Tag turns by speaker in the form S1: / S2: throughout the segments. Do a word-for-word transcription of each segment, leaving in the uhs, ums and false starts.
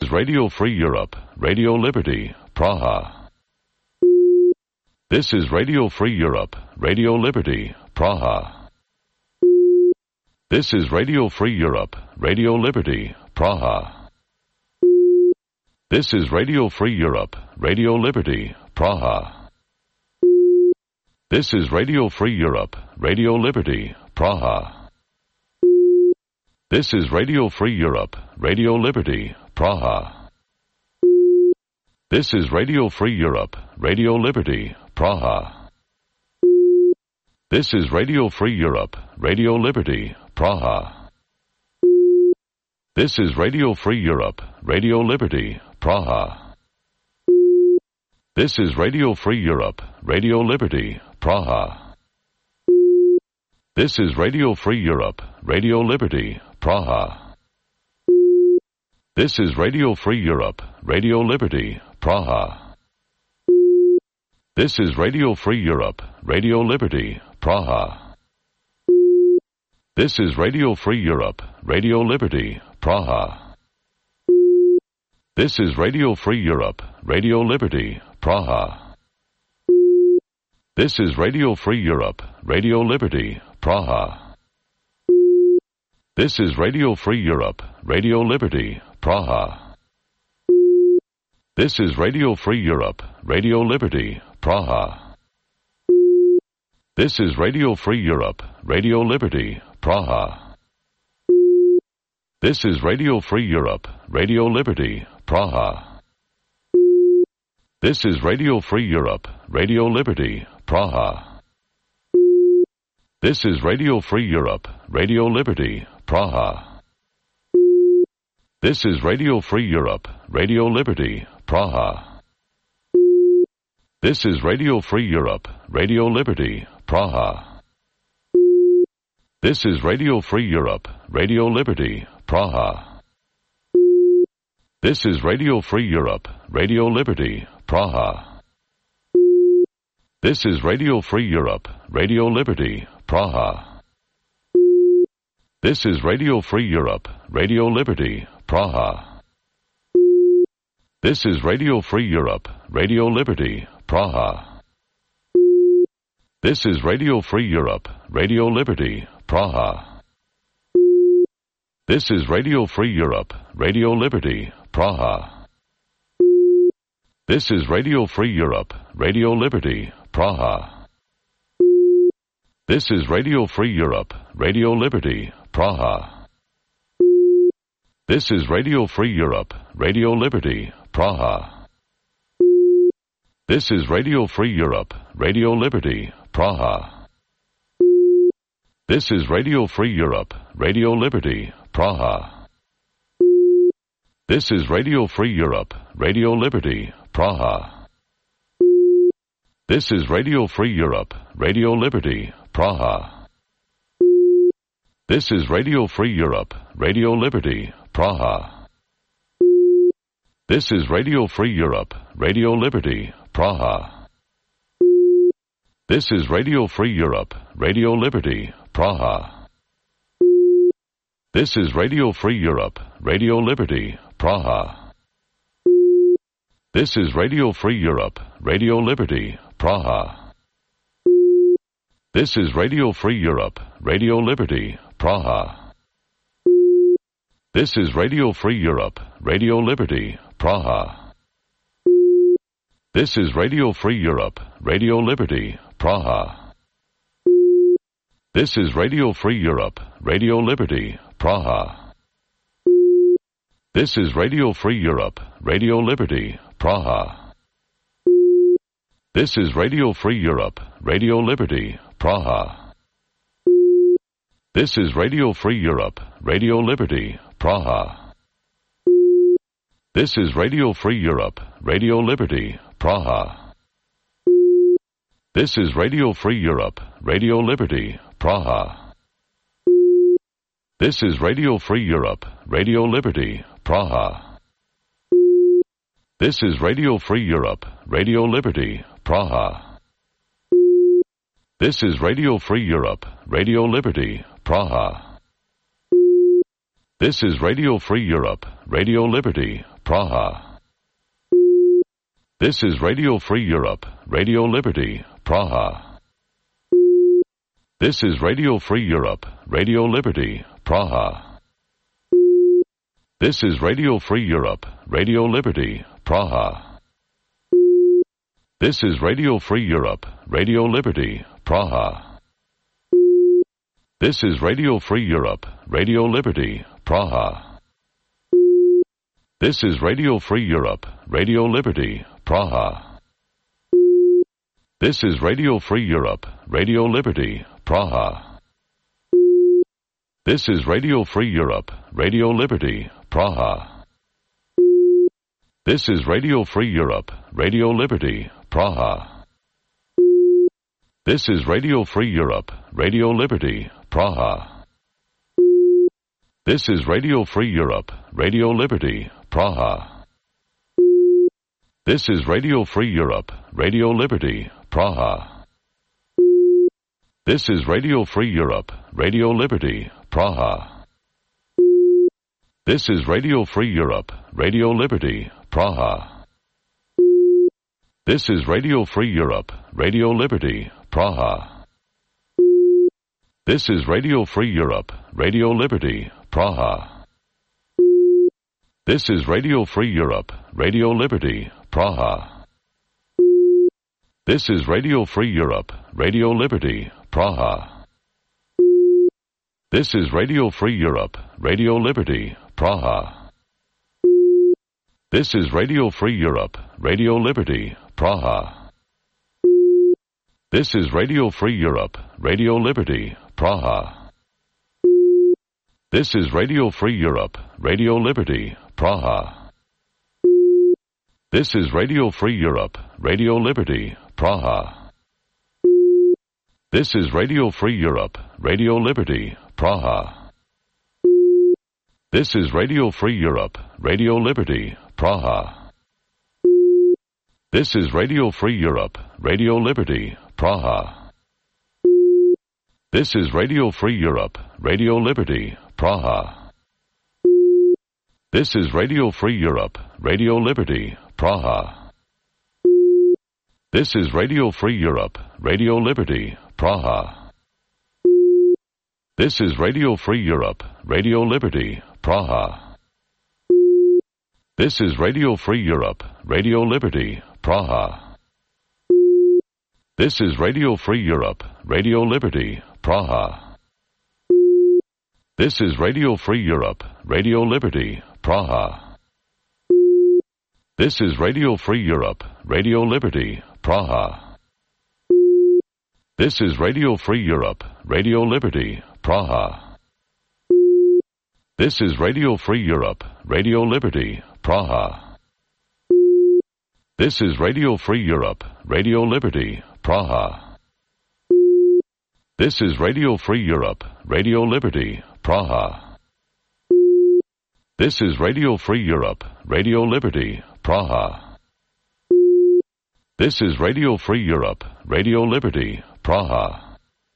S1: is Radio Free Europe, Radio Liberty, Praha. This is Radio Free Europe, Radio Liberty, Praha. This is Radio Free Europe, Radio Liberty, Praha. This is Radio Free Europe, Radio Liberty, Praha. This is Radio Free Europe, Radio Liberty, Praha. This is Radio Free Europe, Radio Liberty, Praha. This is Radio Free Europe, Radio Liberty, Praha. This is Radio Free Europe, Radio Liberty, Praha. This is Radio Free Europe, Radio Liberty, Praha. This is Radio Free Europe, Radio Liberty, Praha. This is Radio Free Europe, Radio Liberty, Praha. This is Radio Free Europe, Radio Liberty, Praha. This is Radio Free Europe, Radio Liberty, Praha. This is Radio Free Europe, Radio Liberty, Praha. This is Radio Free Europe, Radio Liberty, Praha. This is Radio Free Europe, Radio Liberty, Praha. This is Radio Free Europe, Radio Liberty, Praha. This is Radio Free Europe, Radio Liberty, Praha. This is Radio Free Europe, Radio Liberty, Praha. This is Radio Free Europe, Radio Liberty, Praha. This is Radio Free Europe, Radio Liberty, Praha. This is Radio Free Europe, Radio Liberty, Praha. This is Radio Free Europe, Radio Liberty, Praha. This is Radio Free Europe, Radio Liberty, Praha. This is Radio Free Europe, Radio Liberty, Praha. This is Radio Free Europe, Radio Liberty, Praha. This is Radio Free Europe, Radio Liberty, Praha. This is Radio Free Europe, Radio Liberty, Praha. This is Radio Free Europe, Radio Liberty, Praha. This is Radio Free Europe, Radio Liberty, Praha. This is Radio Free Europe, Radio Liberty, Praha. This is Radio Free Europe, Radio Liberty, Praha. This is Radio Free Europe, Radio Liberty, Praha. This is Radio Free Europe, Radio Liberty, Praha. This is Radio Free Europe, Radio Liberty, Praha. This is Radio Free Europe, Radio Liberty, Praha. This is Radio Free Europe, Radio Liberty, Praha. This is Radio Free Europe, Radio Liberty, Praha. This is Radio Free Europe, Radio Liberty, Praha. This is Radio Free Europe, Radio Liberty, Praha. This is Radio Free Europe, Radio Liberty, Praha. This is Radio Free Europe, Radio Liberty, Praha. This is Radio Free Europe, Radio Liberty, Praha. This is Radio Free Europe, Radio Liberty, Praha. This is Radio Free Europe, Radio Liberty, Praha. This is Radio Free Europe, Radio Liberty, Praha. This is Radio Free Europe, Radio Liberty, Praha. This is Radio Free Europe, Radio Liberty, Praha. This is Radio Free Europe, Radio Liberty, Praha. This is Radio Free Europe, Radio Liberty, Praha. This is Radio Free Europe, Radio Liberty, Praha. This is Radio Free Europe, Radio Liberty, Praha. This is Radio Free Europe, Radio Liberty, Praha. This is Radio Free Europe, Radio Liberty, Praha. This is Radio Free Europe, Radio Liberty, Praha. This is Radio Free Europe, Radio Liberty, Praha. This is Radio Free Europe, Radio Liberty, Praha. This is Radio Free Europe, Radio Liberty, Praha. This is Radio Free Europe, Radio Liberty, Praha. This is Radio Free Europe, Radio Liberty, Praha. This is Radio Free Europe, Radio Liberty, Praha. This is Radio Free Europe, Radio Liberty, Praha. This is Radio Free Europe, Radio Liberty, Praha. This is Radio Free Europe, Radio Liberty, Praha. This is Radio Free Europe, Radio Liberty, Praha. This is Radio Free Europe, Radio Liberty, Praha. This is Radio Free Europe, Radio Liberty, Praha. This is Radio Free Europe, Radio Liberty, Praha. This is Radio Free Europe, Radio Liberty, Praha. This is Radio Free Europe, Radio Liberty, Praha. This is Radio Free Europe, Radio Liberty, Praha. This is Radio Free Europe, Radio Liberty, Praha. This is Radio Free Europe, Radio Liberty, Praha. This is Radio Free Europe, Radio Liberty, Praha. This is Radio Free Europe, Radio Liberty, Praha. This is Radio Free Europe, Radio Liberty, Praha. This is Radio Free Europe, Radio Liberty, Praha. This is Radio Free Europe, Radio Liberty, Praha. This is Radio Free Europe, Radio Liberty, Praha. This is Radio Free Europe, Radio Liberty, Praha. This is Radio Free Europe, Radio Liberty, Praha. This is Radio Free Europe, Radio Liberty, Praha. This is Radio Free Europe, Radio Liberty, Praha. This is Radio Free Europe, Radio Liberty, Praha. This is Radio Free Europe, Radio Liberty, Praha. This is Radio Free Europe, Radio Liberty, Praha. This is Radio Free Europe, Radio Liberty, Praha. This is Radio Free Europe, Radio Liberty, Praha. This is Radio Free Europe, Radio Liberty, Praha. This is Radio Free Europe, Radio Liberty, Praha. This is Radio Free Europe, Radio Liberty, Praha. This is Radio Free Europe, Radio Liberty, Praha. This is Radio Free Europe, Radio Liberty, Praha. This is Radio Free Europe, Radio Liberty, Praha. This is Radio Free Europe, Radio Liberty, Praha. This is Radio Free Europe, Radio Liberty, Praha.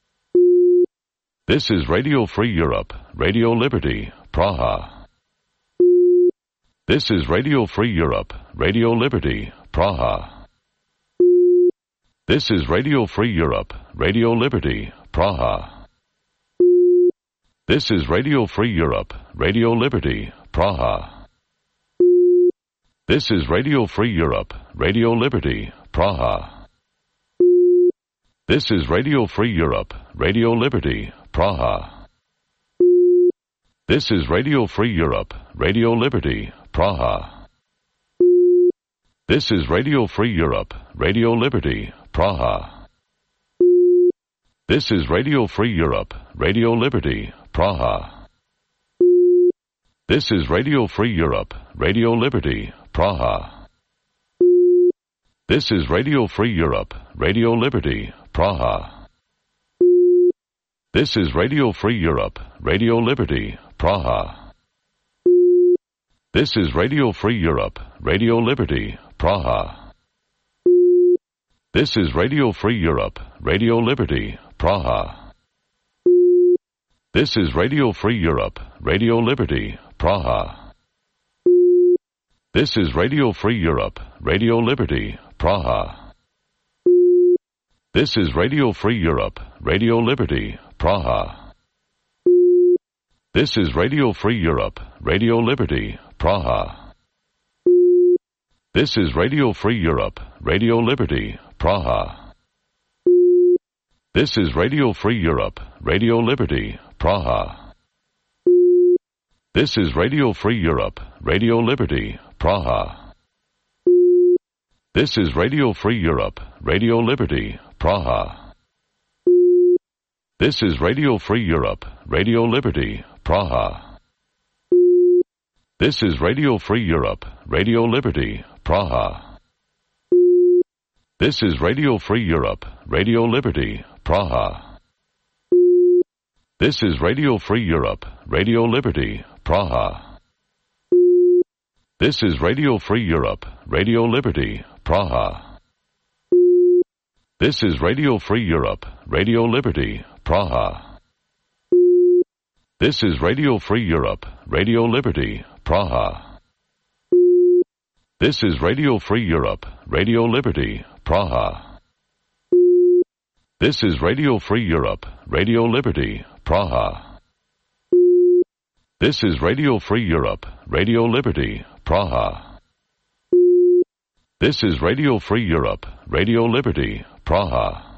S1: This is Radio Free Europe, Radio Liberty, Praha. This is Radio Free Europe, Radio Liberty, Praha. This is Radio Free Europe, Radio Liberty, Praha. This is Radio Free Europe, Radio Liberty, Praha. This is Radio Free Europe, Radio Liberty, Praha. This is Radio Free Europe, Radio Liberty, Praha. This is Radio Free Europe, Radio Liberty, Praha. This is Radio Free Europe, Radio Liberty, Praha. This is Radio Free Europe, Radio Liberty, Praha. This is Radio Free Europe, Radio Liberty, Praha. This is Radio Free Europe, Radio Liberty, Praha. This is Radio Free Europe, Radio Liberty, Praha. This is Radio Free Europe, Radio Liberty, Praha. This is Radio Free Europe, Radio Liberty, Praha. This is Radio Free Europe, Radio Liberty, Praha. This is Radio Free Europe, Radio Liberty, Praha. This is Radio Free Europe, Radio Liberty, Praha. This is Radio Free Europe, Radio Liberty, Praha. This is Radio Free Europe, Radio Liberty, Praha. This is Radio Free Europe, Radio Liberty, Praha. This is Radio Free Europe, Radio Liberty, Praha. This is Radio Free Europe, Radio Liberty, Praha. This is Radio Free Europe, Radio Liberty, Praha. This is Radio Free Europe, Radio Liberty, Praha. This is Radio Free Europe, Radio Liberty, Praha. This is Radio Free Europe, Radio Liberty, Praha. This is Radio Free Europe, Radio Liberty, Praha. This is Radio Free Europe, Radio Liberty, Praha. This is Radio Free Europe, Radio Liberty, Praha. This is Radio Free Europe, Radio Liberty, Praha. This is Radio Free Europe, Radio Liberty, Praha. This is Radio Free Europe, Radio Liberty, Praha. This is Radio Free Europe, Radio Liberty, Praha.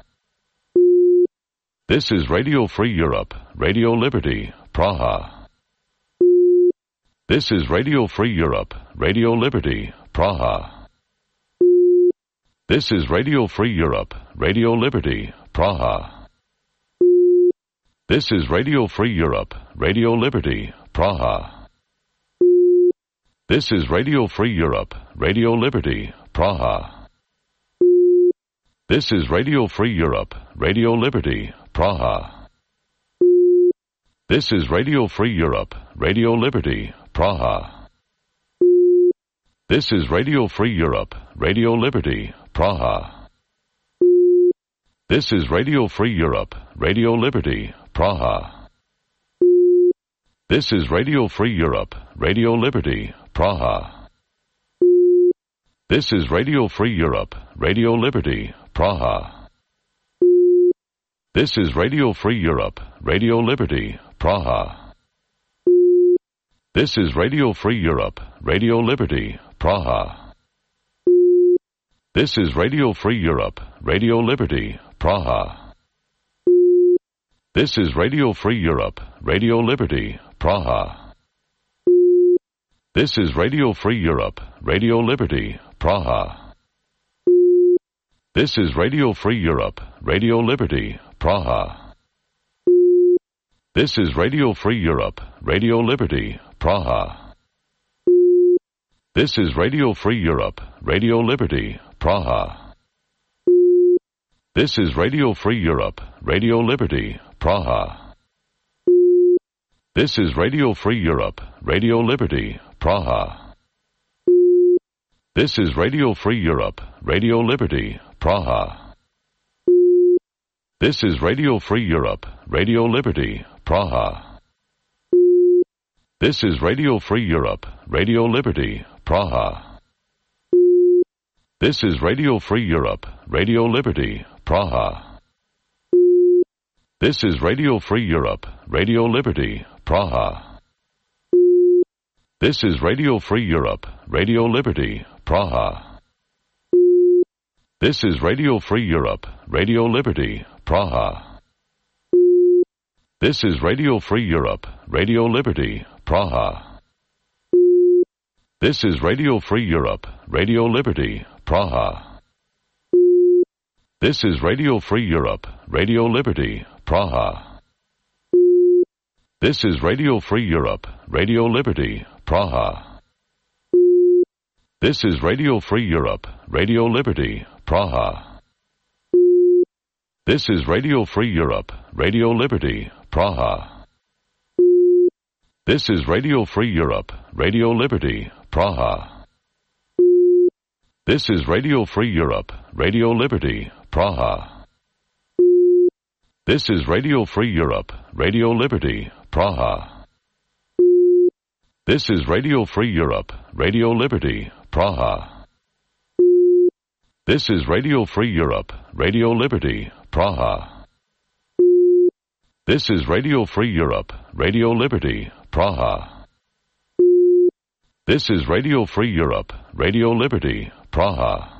S1: This is Radio Free Europe, Radio Liberty, Praha. This is Radio Free Europe, Radio Liberty, Praha. This is Radio Free Europe, Radio Liberty, Praha. This is Radio Free Europe, Radio Liberty, Praha. This is Radio Free Europe, Radio Liberty, Praha. This is Radio Free Europe, Radio Liberty, Praha. This is Radio Free Europe, Radio Liberty, Praha. This is Radio Free Europe, Radio Liberty, Praha. This is Radio Free Europe, Radio Liberty, Praha. This is Radio Free Europe, Radio Liberty, Praha. This is Radio Free Europe, Radio Liberty, Praha. This is Radio Free Europe, Radio Liberty, Praha. This is Radio Free Europe, Radio Liberty, Praha. This is Radio Free Europe, Radio Liberty, Praha. This is Radio Free Europe, Radio Liberty, Praha. This is Radio Free Europe, Radio Liberty, Praha. This is Radio Free Europe, Radio Liberty, Praha. This is Radio Free Europe, Radio Liberty, Praha. This is Radio Free Europe, Radio Liberty, Praha. This is Radio Free Europe, Radio Liberty, Praha. This is Radio Free Europe, Radio Liberty, Praha. This is Radio Free Europe, Radio Liberty, Praha. This is Radio Free Europe, Radio Liberty, Praha. This is Radio Free Europe, Radio Liberty, Praha. This is Radio Free Europe, Radio Liberty, Praha. This is Radio Free Europe, Radio Liberty, Praha. This is Radio Free Europe, Radio Liberty, Praha. This is Radio Free Europe, Radio Liberty, Praha. This is Radio Free Europe, Radio Liberty, Praha. This is Radio Free Europe, Radio Liberty, Praha. This is Radio Free Europe, Radio Liberty, Praha. This is Radio Free Europe, Radio Liberty, Praha. This is Radio Free Europe, Radio Liberty, Praha. This is Radio Free Europe, Radio Liberty, Praha. This is Radio Free Europe, Radio Liberty, Praha. This is Radio Free Europe, Radio Liberty, Praha. This is Radio Free Europe, Radio Liberty, Praha. This is Radio Free Europe, Radio Liberty, Praha. This is Radio Free Europe, Radio Liberty, Praha. This is Radio Free Europe, Radio Liberty, Praha. This is Radio Free Europe, Radio Liberty, Praha.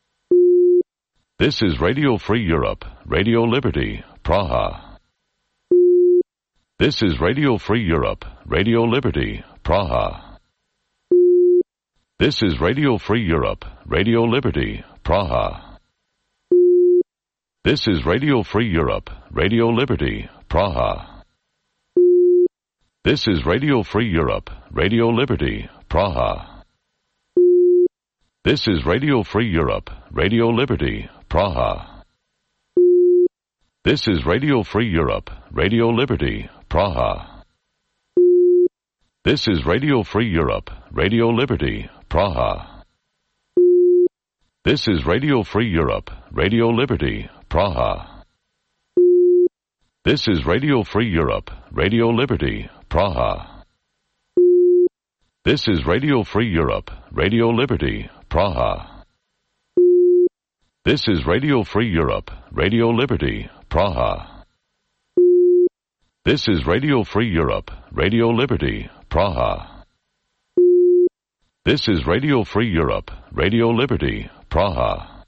S1: This is Radio Free Europe, Radio Liberty, Praha. This is Radio Free Europe, Radio Liberty, Praha. This is Radio Free Europe, Radio Liberty, Praha. This is Radio Free Europe, Radio Liberty, Praha. This is Radio Free Europe, Radio Liberty, Praha. This is Radio Free Europe, Radio Liberty, Praha. This is Radio Free Europe, Radio Liberty, Praha. This is Radio Free Europe, Radio Liberty, Praha. This is Radio Free Europe, Radio Liberty, Praha. This is Radio Free Europe, Radio Liberty, Praha. This is Radio Free Europe, Radio Liberty, Praha. This is Radio Free Europe, Radio Liberty, Praha. This is Radio Free Europe, Radio Liberty, Praha. This is Radio Free Europe, Radio Liberty, Praha.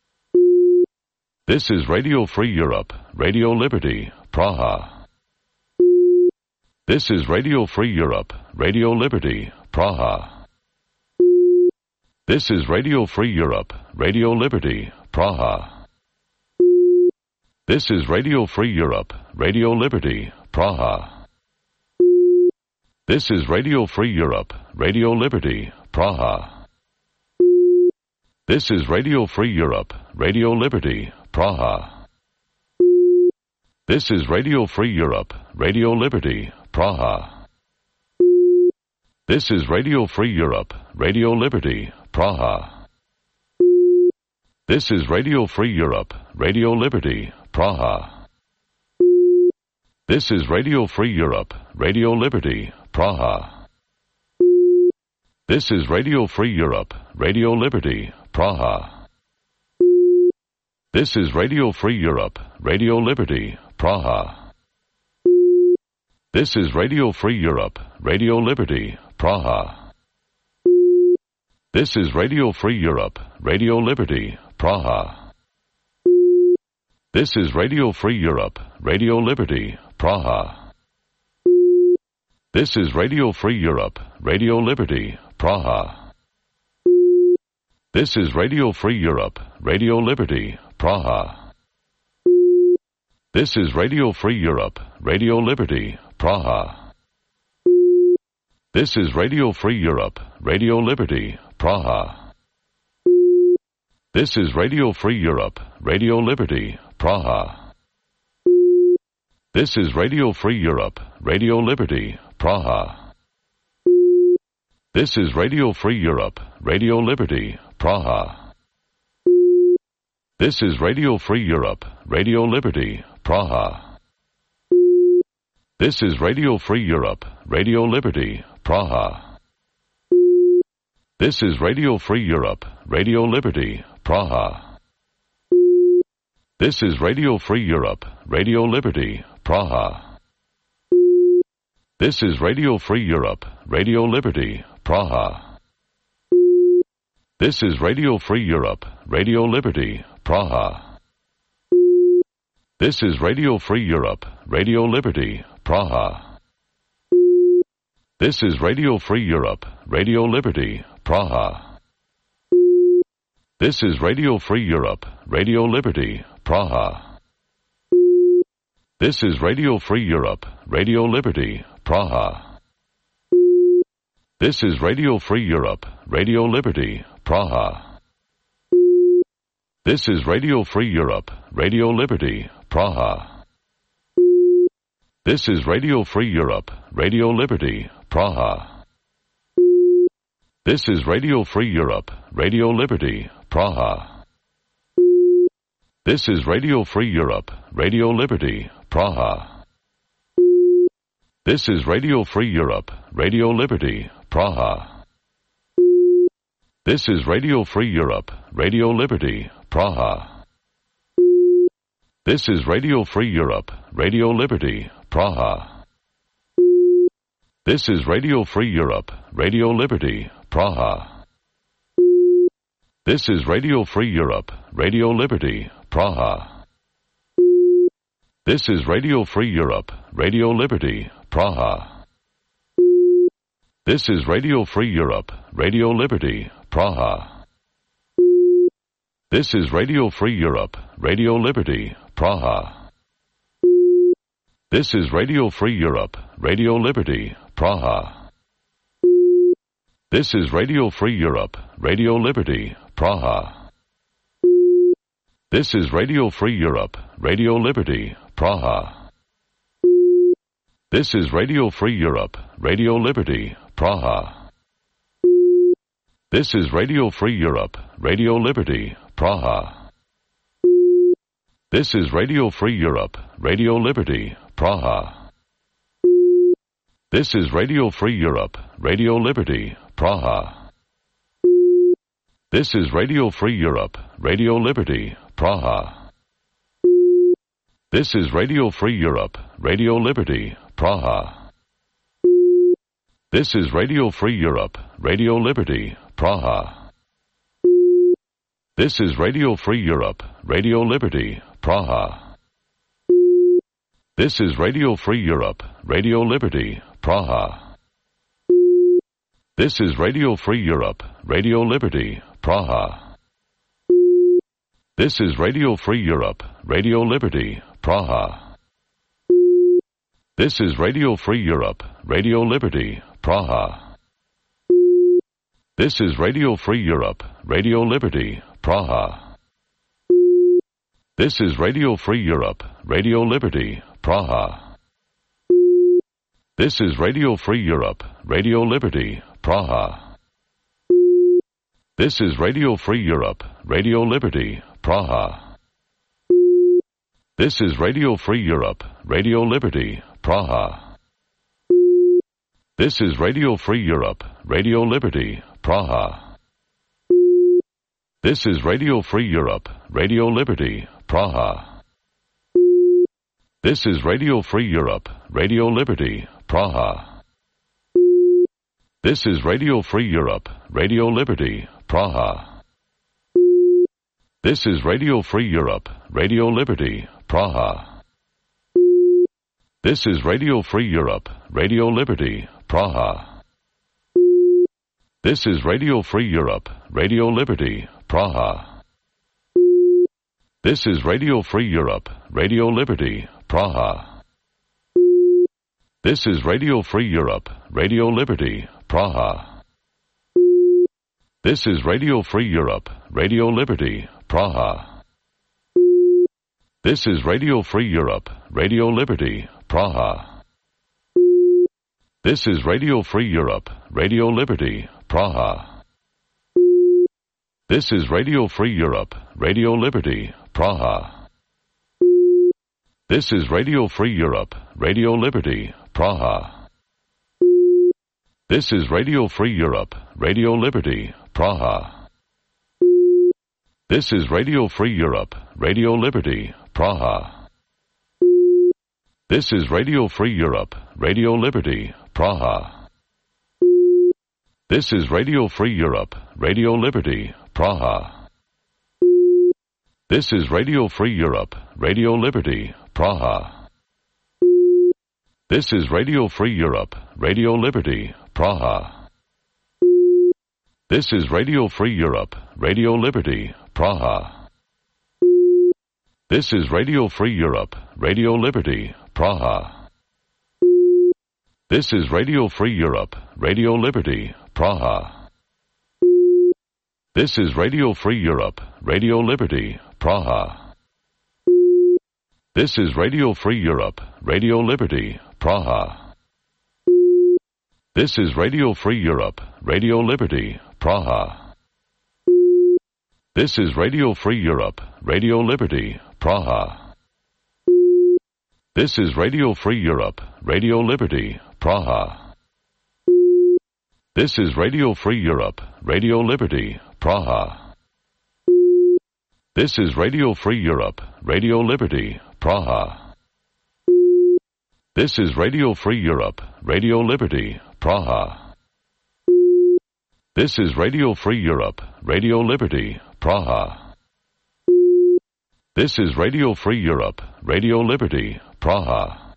S1: This is Radio Free Europe, Radio Liberty, Praha. This is Radio Free Europe, Radio Liberty, Praha. This is Radio Free Europe, Radio Liberty, Praha. This is Radio Free Europe, Radio Liberty, Praha. This is Radio Free Europe, Radio Liberty, Praha. This is Radio Free Europe, Radio Liberty, Praha. This is Radio Free Europe, Radio Liberty, Praha. This is Radio Free Europe, Radio Liberty, Praha. This is Radio Free Europe, Radio Liberty, Praha. This is Radio Free Europe, Radio Liberty, Praha. This is Radio Free Europe, Radio Liberty, Praha. This is Radio Free Europe, Radio Liberty, Praha. This is Radio Free Europe, Radio Liberty, Praha. This is Radio Free Europe, Radio Liberty, Praha. This is Radio Free Europe, Radio Liberty, Praha. This is Radio Free Europe, Radio Liberty, Praha. This is Radio Free Europe, Radio Liberty, Praha. This is Radio Free Europe, Radio Liberty, Praha. This is Radio Free Europe, Radio Liberty, Praha. This is Radio Free Europe, Radio Liberty, Praha. This is Radio Free Europe, Radio Liberty, Praha. This is Radio Free Europe, Radio Liberty, Praha. This is Radio Free Europe, Radio Liberty, Praha. This is Radio Free Europe, Radio Liberty, Praha. This is Radio Free Europe, Radio Liberty, Praha. This is Radio Free Europe, Radio Liberty, Praha. This is Radio Free Europe, Radio Liberty, Praha. This is Radio Free Europe, Radio Liberty, Praha. This is Radio Free Europe, Radio Liberty, Praha. This is Radio Free Europe, Radio Liberty, Praha. This is Radio Free Europe, Radio Liberty, Praha. This is Radio Free Europe, Radio Liberty, Praha. This is Radio Free Europe, Radio Liberty, Praha. This is Radio Free Europe, Radio Liberty, Praha. This is Radio Free Europe, Radio Liberty, Praha. This is Radio Free Europe, Radio Liberty, Praha. This is Radio Free Europe, Radio Liberty, Praha. This is Radio Free Europe, Radio Liberty, Praha. This is Radio Free Europe, Radio Liberty, Praha. This is Radio Free Europe, Radio Liberty, Praha. This is Radio Free Europe, Radio Liberty, Praha. This is Radio Free Europe, Radio Liberty, Praha. This is Radio Free Europe, Radio Liberty, Praha. This is Radio Free Europe, Radio Liberty, Praha. This is Radio Free Europe, Radio Liberty, Praha. This is Radio Free Europe, Radio Liberty, Praha. This is Radio Free Europe, Radio Liberty, Praha. This is Radio Free Europe, Radio Liberty, Praha. This is Radio Free Europe, Radio Liberty, Praha. This is Radio Free Europe, Radio Liberty, Praha. This is Radio Free Europe, Radio Liberty, Praha. This is Radio Free Europe, Radio Liberty, Praha. This is Radio Free Europe, Radio Liberty, Praha. This is Radio Free Europe, Radio Liberty, Praha. This is Radio Free Europe, Radio Liberty, Praha. This is Radio Free Europe, Radio Liberty, Praha. This is Radio Free Europe, Radio Liberty, Praha. This is Radio Free Europe, Radio Liberty, Praha. This is Radio Free Europe, Radio Liberty, Praha. This is Radio Free Europe, Radio Liberty, Praha. This is Radio Free Europe, Radio Liberty, Praha. This is Radio Free Europe, Radio Liberty, Praha. This is Radio Free Europe, Radio Liberty, Praha. This is Radio Free Europe, Radio Liberty, Praha. This is Radio Free Europe, Radio Liberty, Praha. This is Radio Free Europe, Radio Liberty, Praha. This is Radio Free Europe, Radio Liberty, Praha. This is Radio Free Europe, Radio Liberty, Praha. This is Radio Free Europe, Radio Liberty, Praha. This is Radio Free Europe, Radio Liberty, Praha. This is Radio Free Europe, Radio Liberty, Praha. This is Radio Free Europe, Radio Liberty, Praha. This is Radio Free Europe, Radio Liberty, Praha. This is Radio Free Europe, Radio Liberty, Praha. This is Radio Free Europe, Radio Liberty, Praha. This is Radio Free Europe, Radio Liberty, Praha. This is Radio Free Europe, Radio Liberty, Praha. This is Radio Free Europe, Radio Liberty, Praha. This is Radio Free Europe, Radio Liberty, Praha. This is Radio Free Europe, Radio Liberty, Praha. This is Radio Free Europe, Radio Liberty, Praha. This is Radio Free Europe, Radio Liberty, Praha. This is Radio Free Europe, Radio Liberty, Praha. This is Radio Free Europe, Radio Liberty, Praha. This is Radio Free Europe, Radio Liberty, Praha. This is Radio Free Europe, Radio Liberty, Praha. This is Radio Free Europe, Radio Liberty, Praha. This is Radio Free Europe, Radio Liberty, Praha. This is Radio Free Europe, Radio Liberty, Praha. This is Radio Free Europe, Radio Liberty, Praha. This is Radio Free Europe, Radio Liberty, Praha. This is Radio Free Europe, Radio Liberty, Praha. This is Radio Free Europe, Radio Liberty, Praha. This is Radio Free Europe, Radio Liberty, Praha. This is Radio Free Europe, Radio Liberty, Praha. This is Radio Free Europe, Radio Liberty, Praha. This is Radio Free Europe, Radio Liberty, Praha. This is Radio Free Europe, Radio Liberty, Praha.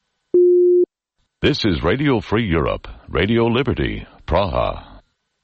S1: This is Radio Free Europe, Radio Liberty, Praha.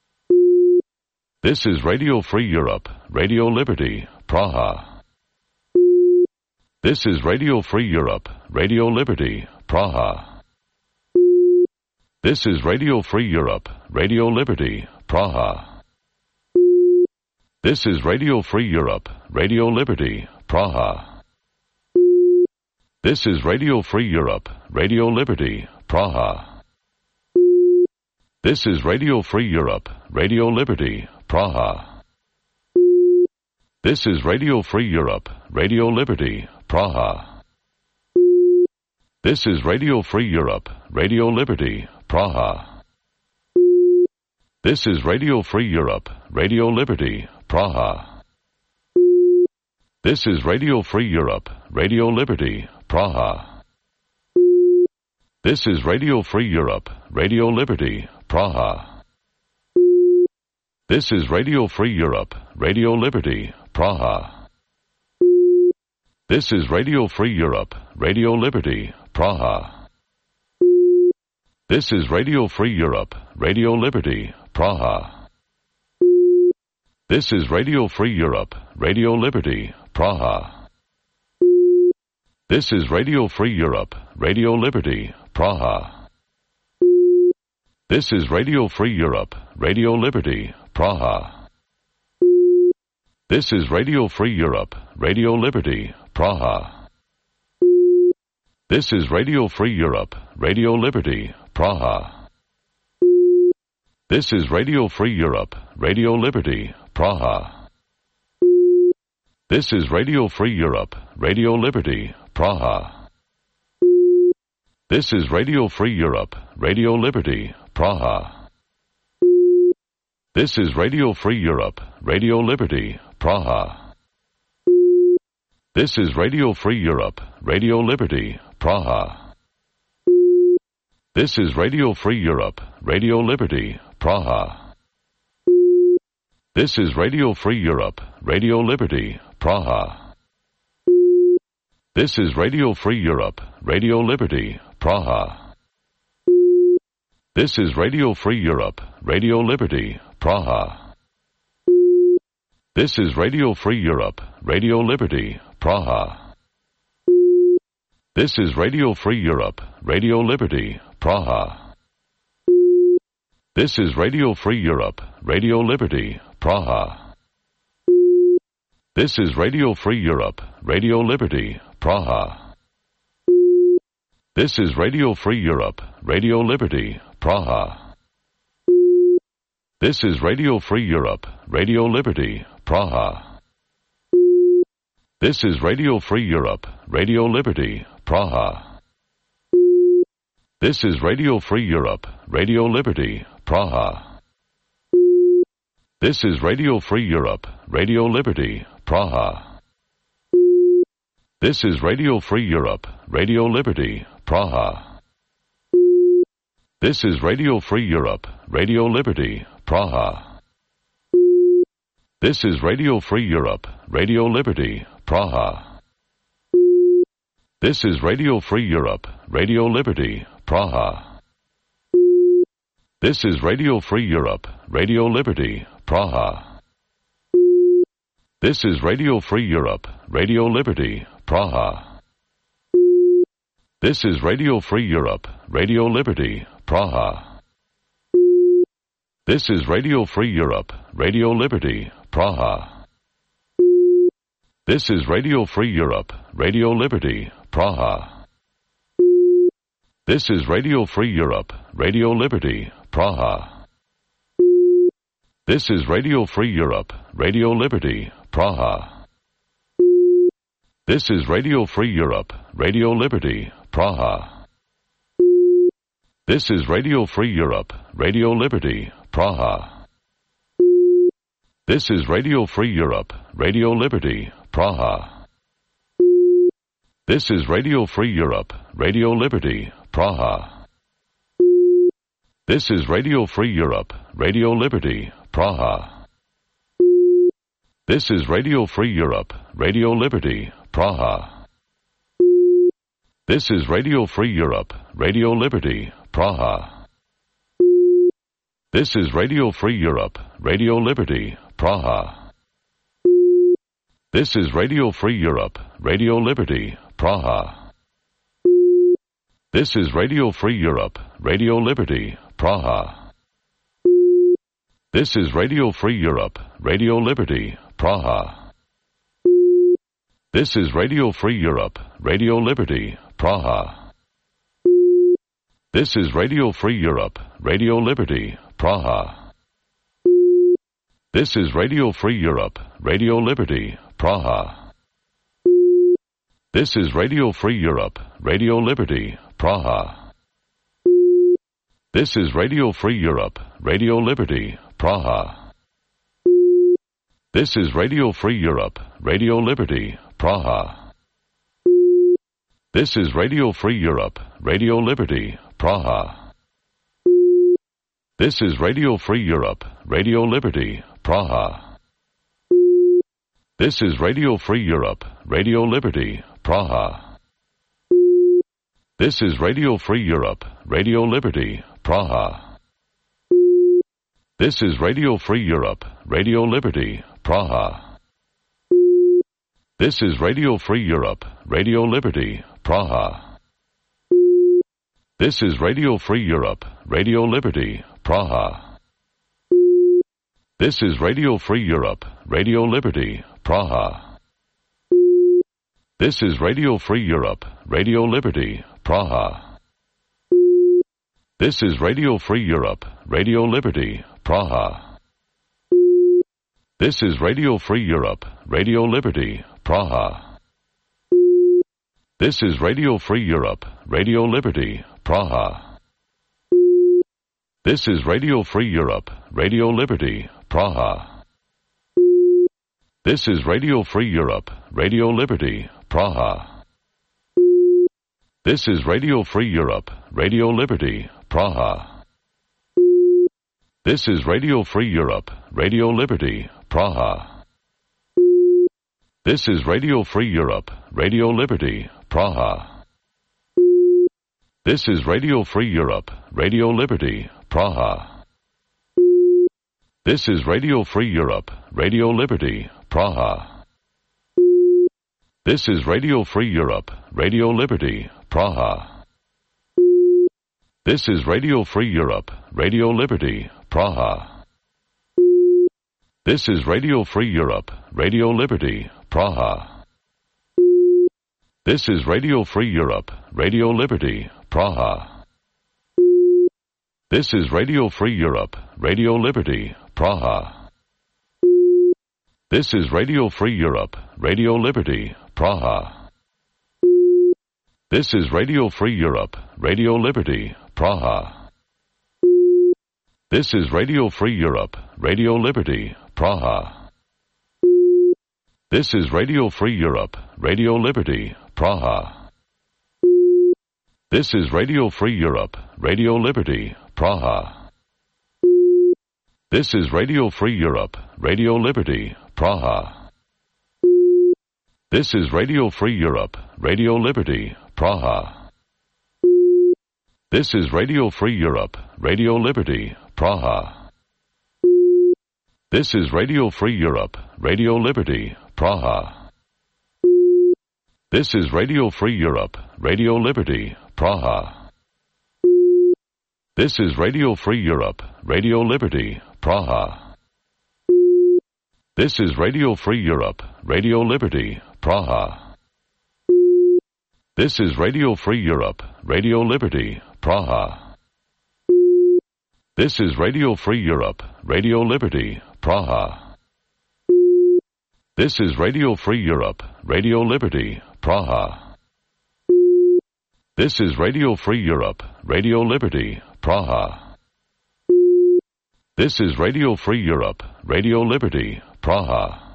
S1: This is Radio Free Europe, Radio Liberty, Praha. This is Radio Free Europe, Radio Liberty, Praha. This is Radio Free Europe, Radio Liberty, Praha. This is Radio Free Europe, Radio Liberty, Praha. This is Radio Free Europe, Radio Liberty, Praha. This is Radio Free Europe, Radio Liberty, Praha. This is Radio Free Europe, Radio Liberty, Praha. This is Radio Free Europe, Radio Liberty, Praha. This is Radio Free Europe, Radio Liberty, Praha. This is Radio Free Europe, Radio Liberty, Praha. This is Radio Free Europe, Radio Liberty, Praha. This is Radio Free Europe, Radio Liberty, Praha. This is Radio Free Europe, Radio Liberty, Praha. This is Radio Free Europe, Radio Liberty, Praha. This is Radio Free Europe, Radio Liberty, Praha. This is Radio Free Europe, Radio Liberty, Praha. This is Radio Free Europe, Radio Liberty, Praha. This is Radio Free Europe, Radio Liberty, Praha. This is Radio Free Europe, Radio Liberty, Praha. This is Radio Free Europe, Radio Liberty, Praha. This is Radio Free Europe, Radio Liberty, Praha. This is Radio Free Europe, Radio Liberty, Praha. This is Radio Free Europe, Radio Liberty, Praha. This is Radio Free Europe, Radio Liberty, Praha. This is Radio Free Europe, Radio Liberty, Praha. This is Radio Free Europe, Radio Liberty, Praha. This is Radio Free Europe, Radio Liberty, Praha. This is Radio Free Europe, Radio Liberty, Praha. This is Radio Free Europe, Radio Liberty, Praha. This is Radio Free Europe, Radio Liberty, Praha. This is Radio Free Europe, Radio Liberty, Praha. This is Radio Free Europe, Radio Liberty, Praha. This is Radio Free Europe, Radio Liberty, Praha. This is Radio Free Europe, Radio Liberty, Praha. This is Radio Free Europe, Radio Liberty, Praha. This is Radio Free Europe, Radio Liberty, Praha. This is Radio Free Europe, Radio Liberty, Praha. This is Radio Free Europe, Radio Liberty, Praha. This is Radio Free Europe, Radio Liberty, Praha. This is Radio Free Europe, Radio Liberty, Praha. This is Radio Free Europe, Radio Liberty, Praha. This is Radio Free Europe, Radio Liberty, Praha. This is Radio Free Europe, Radio Liberty, Praha. This is Radio Free Europe, Radio Liberty, Praha. This is Radio Free Europe, Radio Liberty, Praha. This is Radio Free Europe, Radio Liberty, Praha. This is Radio Free Europe, Radio Liberty, Praha. This is Radio Free Europe, Radio Liberty, Praha. This is Radio Free Europe, Radio Liberty, Praha. This is Radio Free Europe, Radio Liberty, Praha. This is Radio Free Europe, Radio Liberty, Praha. This is Radio Free Europe, Radio Liberty, Praha. This is Radio Free Europe, Radio Liberty, Praha. This is Radio Free Europe, Radio Liberty, Praha. This is Radio Free Europe, Radio Liberty, Praha. This is Radio Free Europe, Radio Liberty, Praha. This is Radio Free Europe, Radio Liberty, Praha. This is Radio Free Europe, Radio Liberty, Praha. This is Radio Free Europe, Radio Liberty, Praha. This is Radio Free Europe, Radio Liberty, Praha. This is Radio Free Europe, Radio Liberty, Praha. This is Radio Free Europe, Radio Liberty, Praha. This is Radio Free Europe, Radio Liberty, Praha. This is Radio Free Europe, Radio Liberty, Praha. This is Radio Free Europe, Radio Liberty, Praha. This is Radio Free Europe, Radio Liberty, Praha. This is Radio Free Europe, Radio Liberty, Praha. This is Radio Free Europe, Radio Liberty, Praha. This is Radio Free Europe, Radio Liberty, Praha. This is Radio Free Europe, Radio Liberty, Praha. This is Radio Free Europe, Radio Liberty, Praha. This is Radio Free Europe, Radio Liberty, Praha. This is Radio Free Europe, Radio Liberty, Praha. This is Radio Free Europe, Radio Liberty, Praha. This is Radio Free Europe, Radio Liberty, Praha. This is Radio Free Europe, Radio Liberty, Praha. This is Radio Free Europe, Radio Liberty, Praha. This is Radio Free Europe, Radio Liberty, Praha. This is Radio Free Europe, Radio Liberty, Praha. This is Radio Free Europe, Radio Liberty, Praha. This is Radio Free Europe, Radio Liberty, Praha. This is Radio Free Europe, Radio Liberty, Praha. This is Radio Free Europe, Radio Liberty, Praha. This is Radio Free Europe, Radio Liberty, Praha. This is Radio Free Europe, Radio Liberty, Praha. This is Radio Free Europe, Radio Liberty, Praha. This is Radio Free Europe, Radio Liberty, Praha. This is Radio Free Europe, Radio Liberty, Praha. This is Radio Free Europe, Radio Liberty, Praha. This is Radio Free Europe, Radio Liberty, Praha. This is Radio Free Europe, Radio Liberty, Praha. This is Radio Free Europe, Radio Liberty, Praha. This is Radio Free Europe, Radio Liberty, Praha. This is Radio Free Europe, Radio Liberty, Praha. This is Radio Free Europe, Radio Liberty, Praha. This is Radio Free Europe, Radio Liberty, Praha. This is Radio Free Europe, Radio Liberty, Praha. This is Radio Free Europe, Radio Liberty, Praha. This is Radio Free Europe, Radio Liberty, Praha. This is Radio Free Europe, Radio Liberty, Praha. This is Radio Free Europe, Radio Liberty, Praha. This is Radio Free Europe, Radio Liberty, Praha. This is Radio Free Europe, Radio Liberty, Praha. This is Radio Free Europe, Radio Liberty, Praha. This is Radio Free Europe, Radio Liberty, Praha. This is Radio Free Europe, Radio Liberty, Praha.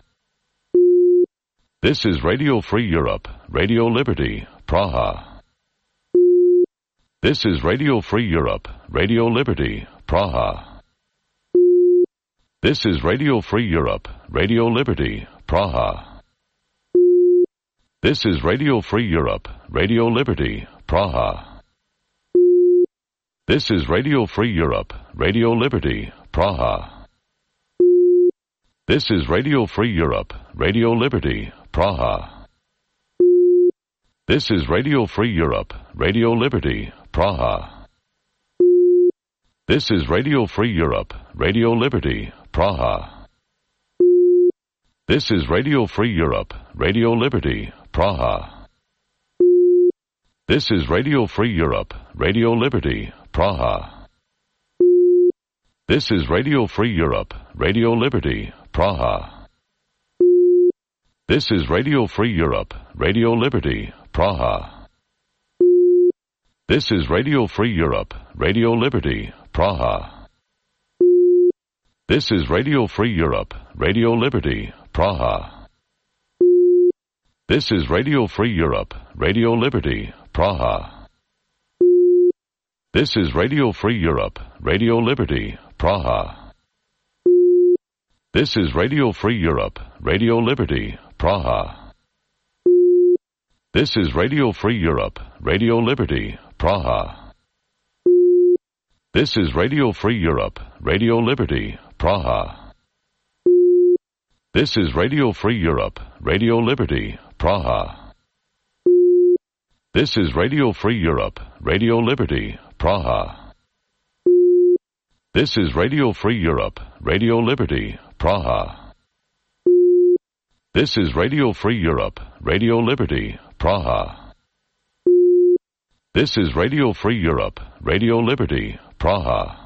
S1: This is Radio Free Europe, Radio Liberty, Praha. This is Radio Free Europe, Radio Liberty, Praha. This is Radio Free Europe, Radio Liberty, Praha. This is Radio Free Europe, Radio Liberty, Praha. This is Radio Free Europe, Radio Liberty, Praha. This is Radio Free Europe, Radio Liberty, Praha. This is Radio Free Europe, Radio Liberty, Praha. This is Radio Free Europe, Radio Liberty, Praha. This is Radio Free Europe, Radio Liberty, Praha. This is Radio Free Europe, Radio Liberty, Praha. This is Radio Free Europe, Radio Liberty, Praha. This is Radio Free Europe, Radio Liberty, Praha. This is Radio Free Europe, Radio Liberty, Praha. This is Radio Free Europe, Radio Liberty, Praha. This is Radio Free Europe, Radio Liberty, Praha. This is Radio Free Europe, Radio Liberty, Praha. This is Radio Free Europe, Radio Liberty, Praha. This is Radio Free Europe, Radio Liberty, Praha. This is Radio Free Europe, Radio Liberty, Praha. This is Radio Free Europe, Radio Liberty, Praha. This is Radio Free Europe, Radio Liberty, Praha. This is Radio Free Europe, Radio Liberty, Praha. This is Radio Free Europe, Radio Liberty, Praha. This is Radio Free Europe, Radio Liberty, Praha.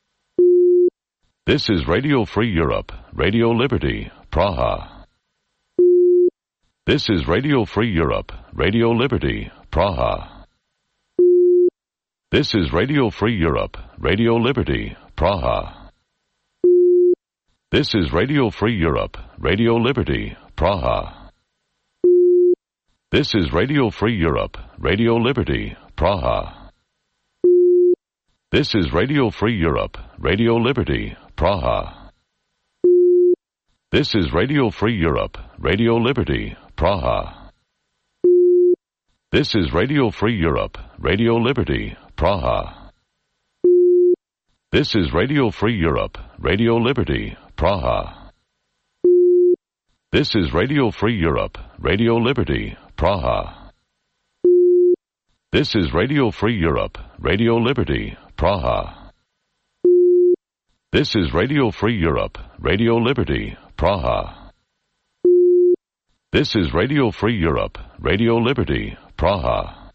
S1: This is Radio Free Europe, Radio Liberty, Praha. This is Radio Free Europe, Radio Liberty, Praha. This is Radio Free Europe, Radio Liberty, Praha. This is Radio Free Europe, Radio Liberty, Praha. This is Radio Free Europe, Radio Liberty, Praha. This is Radio Free Europe, Radio Liberty, Praha. This is Radio Free Europe, Radio Liberty, Praha. This is Radio Free Europe, Radio Liberty, Praha. This is Radio Free Europe, Radio Liberty, Praha. This is Radio Free Europe, Radio Liberty, Praha. This is Radio Free Europe, Radio Liberty, Praha. This is Radio Free Europe, Radio Liberty, Praha. This is Radio Free Europe, Radio Liberty, Praha.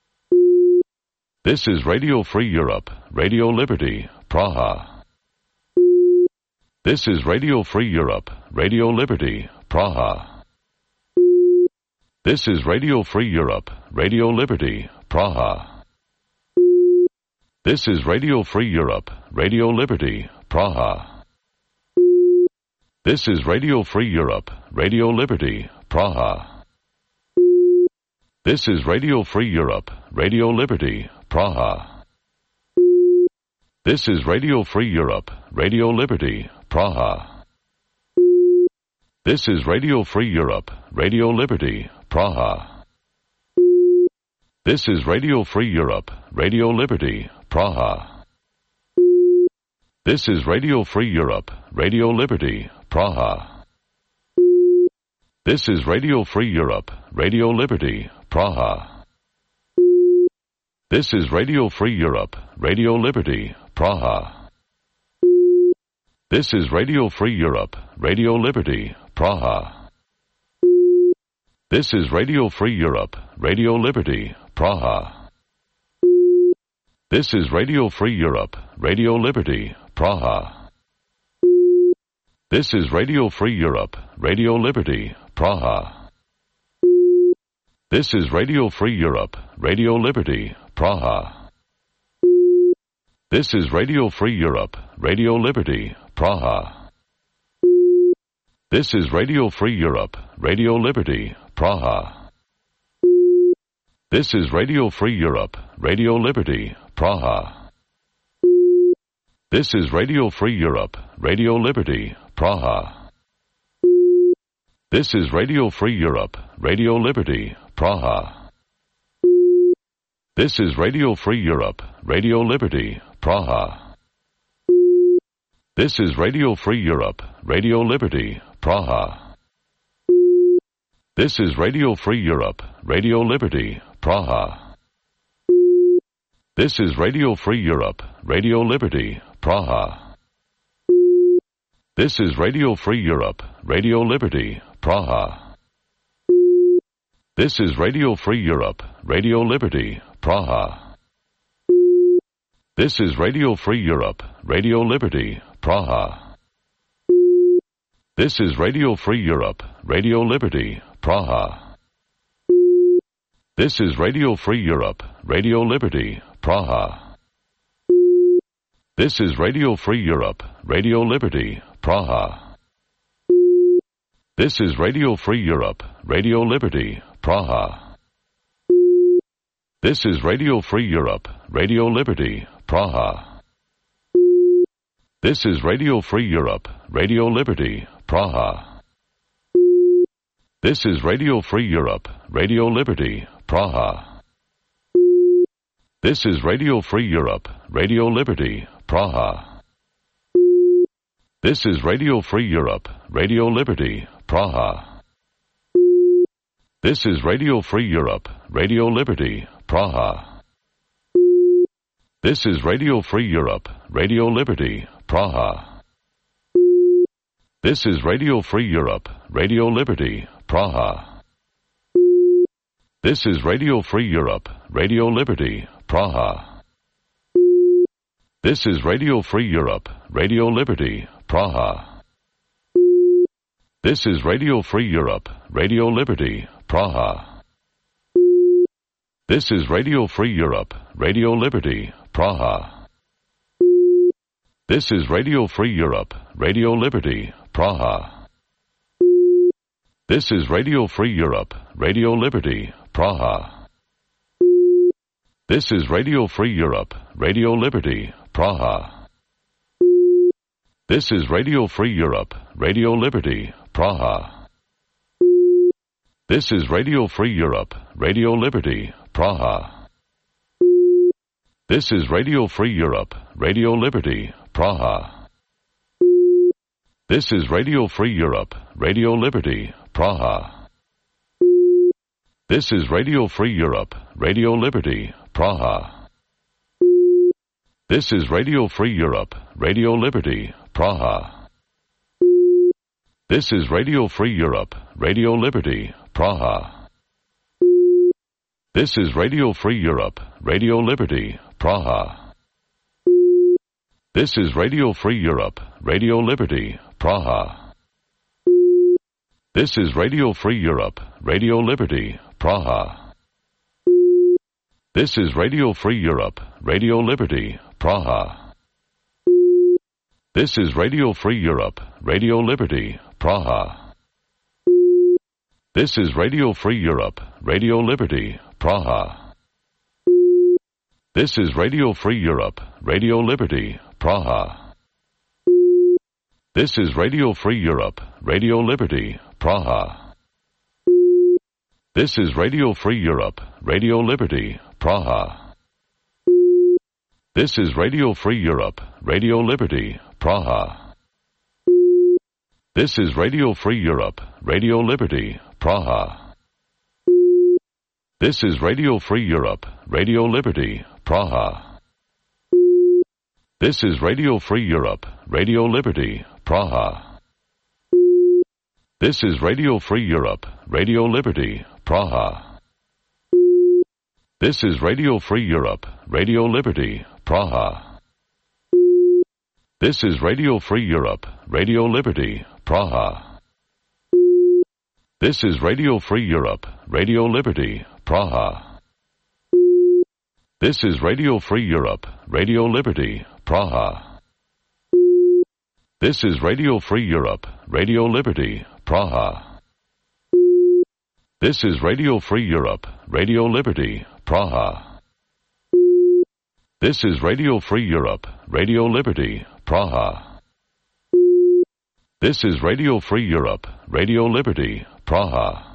S1: This is Radio Free Europe, Radio Liberty, Praha. This is Radio Free Europe, Radio Liberty, Praha. This is Radio Free Europe, Radio Liberty, Praha. This is Radio Free Europe, Radio Liberty, Praha. This is Radio Free Europe, Radio Liberty, Praha. This is Radio Free Europe, Radio Liberty, Praha. This is Radio Free Europe, Radio Liberty, Praha. This is Radio Free Europe, Radio Liberty, Praha. This is Radio Free Europe, Radio Liberty, Praha. This is Radio Free Europe, Radio Liberty, Praha. This is Radio Free Europe, Radio Liberty, Praha. This is Radio Free Europe, Radio Liberty, Praha. This is Radio Free Europe, Radio Liberty, Praha. This is Radio Free Europe, Radio Liberty, Praha. This is Radio Free Europe, Radio Liberty, Praha. This is Radio Free Europe, Radio Liberty, Praha. This is Radio Free Europe, Radio Liberty, Praha. This is Radio Free Europe, Radio Liberty, Praha. This is Radio Free Europe, Radio Liberty, Praha. This is Radio Free Europe, Radio Liberty, Praha. This is Radio Free Europe, Radio Liberty, Praha. This is Radio Free Europe, Radio Liberty, Praha. This is Radio Free Europe, Radio Liberty, Praha. This is Radio Free Europe, Radio Liberty, Praha. This is Radio Free Europe, Radio Liberty, Praha. This is Radio Free Europe, Radio Liberty, Praha. This is Radio Free Europe, Radio Liberty, Praha. This is Radio Free Europe, Radio Liberty, Praha. This is Radio Free Europe, Radio Liberty, Praha. This is Radio Free Europe, Radio Liberty, Praha. This is Radio Free Europe, Radio Liberty, Praha. This is Radio Free Europe, Radio Liberty, Praha. This is Radio Free Europe, Radio Liberty, Praha. This is Radio Free Europe, Radio Liberty, Praha. This is Radio Free Europe, Radio Liberty, Praha. This is Radio Free Europe, Radio Liberty, Praha. This is Radio Free Europe, Radio Liberty, Praha. This is Radio Free Europe, Radio Liberty, Praha. This is Radio Free Europe, Radio Liberty, Praha. This is Radio Free Europe, Radio Liberty, Praha. This is Radio Free Europe, Radio Liberty, Praha. This is Radio Free Europe, Radio Liberty, Praha. This is Radio Free Europe, Radio Liberty, Praha. This is Radio Free Europe, Radio Liberty, Praha. This is Radio Free Europe, Radio Liberty, Praha. This is Radio Free Europe, Radio Liberty, Praha. This is Radio Free Europe, Radio Liberty, Praha. This is Radio Free Europe, Radio Liberty, Praha. This is Radio Free Europe, Radio Liberty, Praha. This is Radio Free Europe, Radio Liberty, Praha. This is Radio Free Europe, Radio Liberty, Praha. This is Radio Free Europe, Radio Liberty, Praha. This is Radio Free Europe, Radio Liberty, Praha. This is Radio Free Europe, Radio Liberty, Praha. This is Radio Free Europe, Radio Liberty, Praha. This is Radio Free Europe, Radio Liberty, Praha. This is Radio Free Europe, Radio Liberty, Praha. This is Radio Free Europe, Radio Liberty, Praha. This is Radio Free Europe, Radio Liberty, Praha. This is Radio Free Europe, Radio Liberty, Praha. This is Radio Free Europe, Radio Liberty, Praha. This is Radio Free Europe, Radio Liberty, Praha. This is Radio Free Europe, Radio Liberty, Praha. This is Radio Free Europe, Radio Liberty, Praha. This is Radio Free Europe, Radio Liberty, Praha. This is Radio Free Europe, Radio Liberty, Praha. This is Radio Free Europe, Radio Liberty, Praha. This is Radio Free Europe, Radio Liberty, Praha. This is Radio Free Europe, Radio Liberty, Praha. This is Radio Free Europe, Radio Liberty, Praha. This is Radio Free Europe, Radio Liberty, Praha. This is Radio Free Europe, Radio Liberty, Praha. This is Radio Free Europe, Radio Liberty, Praha. This is Radio Free Europe, Radio Liberty, Praha. This is Radio Free Europe, Radio Liberty, Praha. This is Radio Free Europe, Radio Liberty, Praha. This is Radio Free Europe, Radio Liberty, Praha.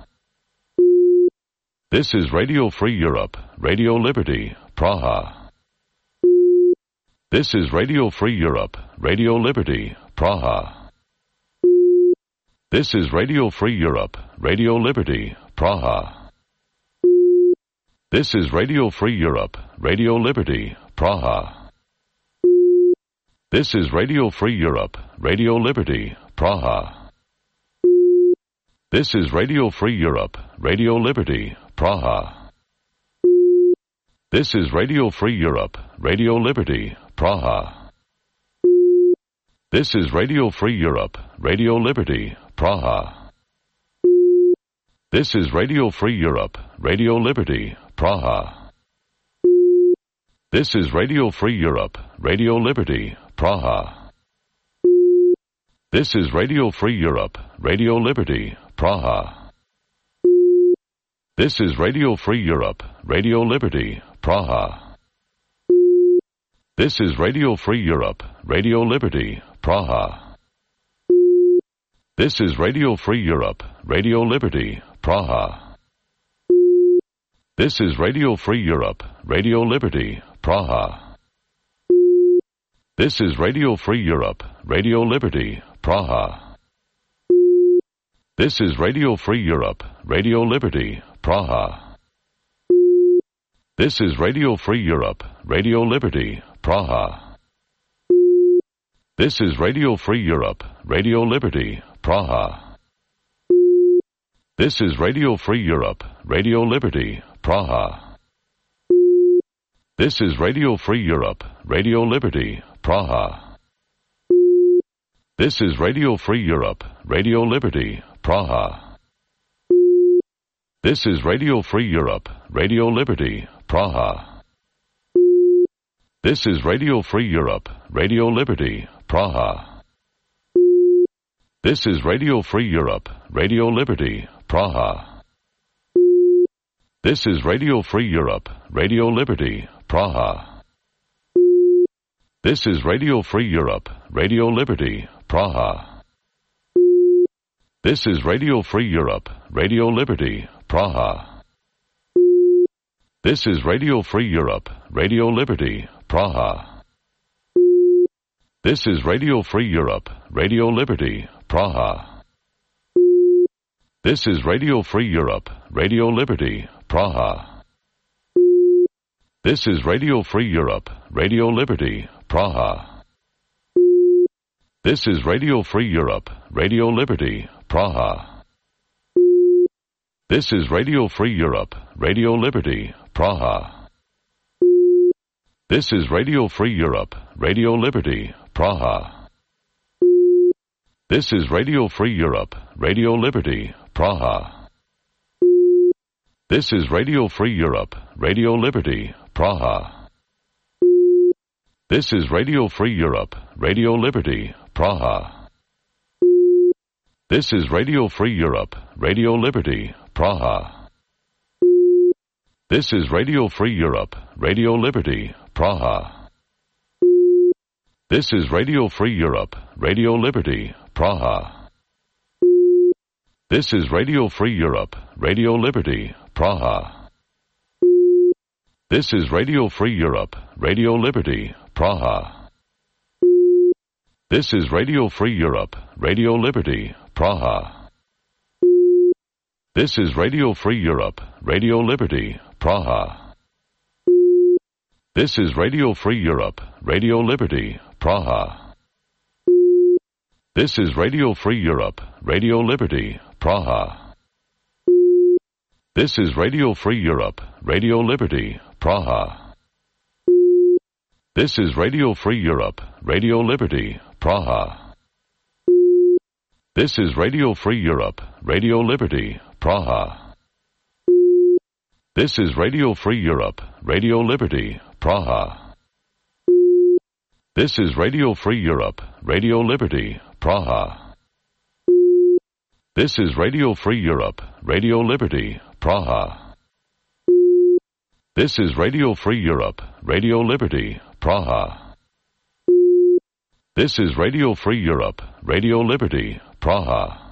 S1: This is Radio Free Europe, Radio Liberty, Praha. This is Radio Free Europe, Radio Liberty, Praha. This is Radio Free Europe, Radio Liberty, Praha. This is Radio Free Europe, Radio Liberty, Praha. This is Radio Free Europe, Radio Liberty, Praha. This is Radio Free Europe, Radio Liberty, Praha. This is Radio Free Europe, Radio Liberty, Praha. This is Radio Free Europe, Radio Liberty, Praha. This is Radio Free Europe, Radio Liberty, Praha. This is Radio Free Europe, Radio Liberty, Praha. This is Radio Free Europe, Radio Liberty, Praha. This is Radio Free Europe, Radio Liberty, Praha. This is Radio Free Europe, Radio Liberty, Praha. This is Radio Free Europe, Radio Liberty, Praha. This is Radio Free Europe, Radio Liberty, Praha. This is Radio Free Europe, Radio Liberty, Praha. This is Radio Free Europe, Radio Liberty, Praha. This is Radio Free Europe, Radio Liberty, Praha. This is Radio Free Europe, Radio Liberty, Praha. This is Radio Free Europe, Radio Liberty, Praha. This is Radio Free Europe, Radio Liberty, Praha. This is Radio Free Europe, Radio Liberty, Praha. This is Radio Free Europe, Radio Liberty, Praha. This is Radio Free Europe, Radio Liberty, Praha. This is Radio Free Europe, Radio Liberty, Praha. This is Radio Free Europe, Radio Liberty, Praha. This is Radio Free Europe, Radio Liberty, Praha. This is Radio Free Europe, Radio Liberty, Praha. This is Radio Free Europe, Radio Liberty, Praha. This is Radio Free Europe, Radio Liberty, Praha. This is Radio Free Europe, Radio Liberty, Praha. This is Radio Free Europe, Radio Liberty, Praha. This is Radio Free Europe, Radio Liberty, Praha. This is Radio Free Europe, Radio Liberty, Praha. This is Radio Free Europe, Radio Liberty, Praha. This is Radio Free Europe, Radio Liberty, Praha. This is Radio Free Europe, Radio Liberty, Praha. This is Radio Free Europe, Radio Liberty, Praha. This is Radio Free Europe, Radio Liberty, Praha. This is Radio Free Europe, Radio Liberty, Praha. This is Radio Free Europe, Radio Liberty, Praha. This is Radio Free Europe, Radio Liberty, Praha. This is Radio Free Europe, Radio Liberty, Praha. This is Radio Free Europe, Radio Liberty, Praha. This is Radio Free Europe, Radio Liberty, Praha. This is Radio Free Europe, Radio Liberty, Praha. This is Radio Free Europe, Radio Liberty, Praha. This is Radio Free Europe, Radio Liberty, Praha. This is Radio Free Europe, Radio Liberty, Praha. This is Radio Free Europe, Radio Liberty, Praha. This is Radio Free Europe, Radio Liberty, Praha. This is Radio Free Europe, Radio Liberty, Praha. This is Radio Free Europe, Radio Liberty, Praha. This is Radio Free Europe, Radio Liberty, Praha. This is Radio Free Europe, Radio Liberty, Praha.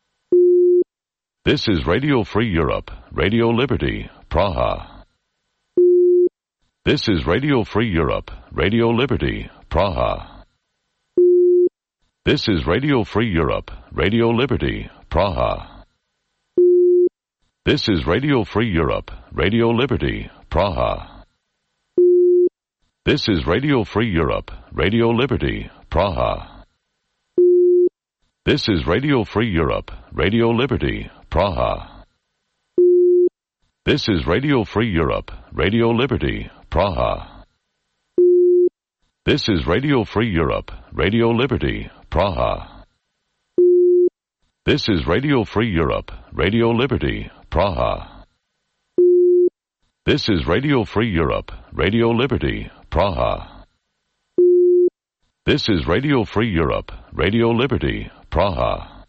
S1: This is Radio Free Europe, Radio Liberty, Praha. This is Radio Free Europe, Radio Liberty, Praha. This is Radio Free Europe, Radio Liberty, Praha. This is Radio Free Europe, Radio Liberty, Praha. This is Radio Free Europe, Radio Liberty, Praha. This is Radio Free Europe, Radio Liberty, Praha. This is Radio Free Europe, Radio Liberty, Praha. This is Radio Free Europe, Radio Liberty, Praha. This is Radio Free Europe, Radio Liberty, Praha. This is Radio Free Europe, Radio Liberty, Praha. This is Radio Free Europe, Radio Liberty, Praha.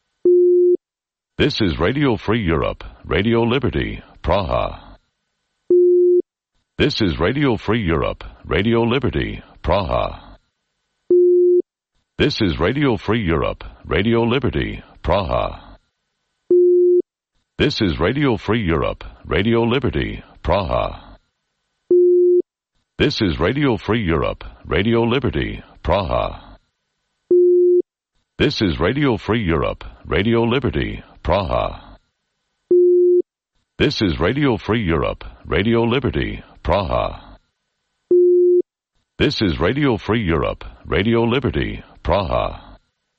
S1: This is Radio Free Europe, Radio Liberty, Praha. This is Radio Free Europe, Radio Liberty, Praha. This is Radio Free Europe, Radio Liberty, Praha. This is Radio Free Europe, Radio Liberty, Praha. This is Radio Free Europe, Radio Liberty, Praha. This is Radio Free Europe, Radio Liberty, Praha. This is Radio Free Europe, Radio Liberty, Praha. This is Radio Free Europe, Radio Liberty, Praha.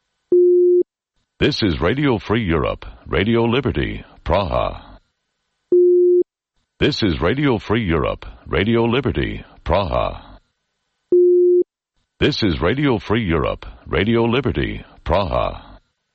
S1: This is Radio Free Europe, Radio Liberty, Praha. This is Radio Free Europe, Radio Liberty, Praha. This is Radio Free Europe, Radio Liberty, Praha.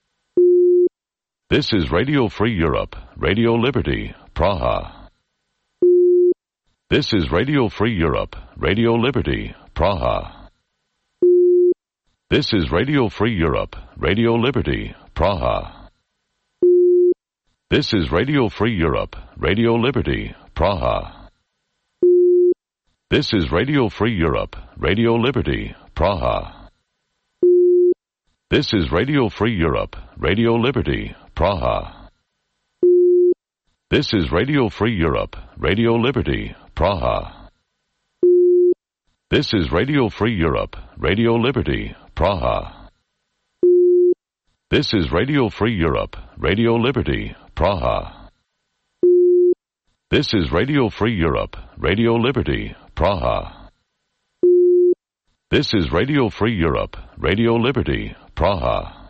S1: This is Radio Free Europe, Radio Liberty, Praha. This is Radio Free Europe, Radio Liberty, Praha. This is Radio Free Europe, Radio Liberty, Praha. This is Radio Free Europe, Radio Liberty, Praha. This is Radio Free Europe, Radio Liberty, Praha. This is Radio Free Europe, Radio Liberty, Praha. This is Radio Free Europe, Radio Liberty, Praha. This is Radio Free Europe, Radio Liberty, Praha. This is Radio Free Europe, Radio Liberty, Praha. This is Radio Free Europe, Radio Liberty, Praha. This is Radio Free Europe, Radio Liberty, Praha.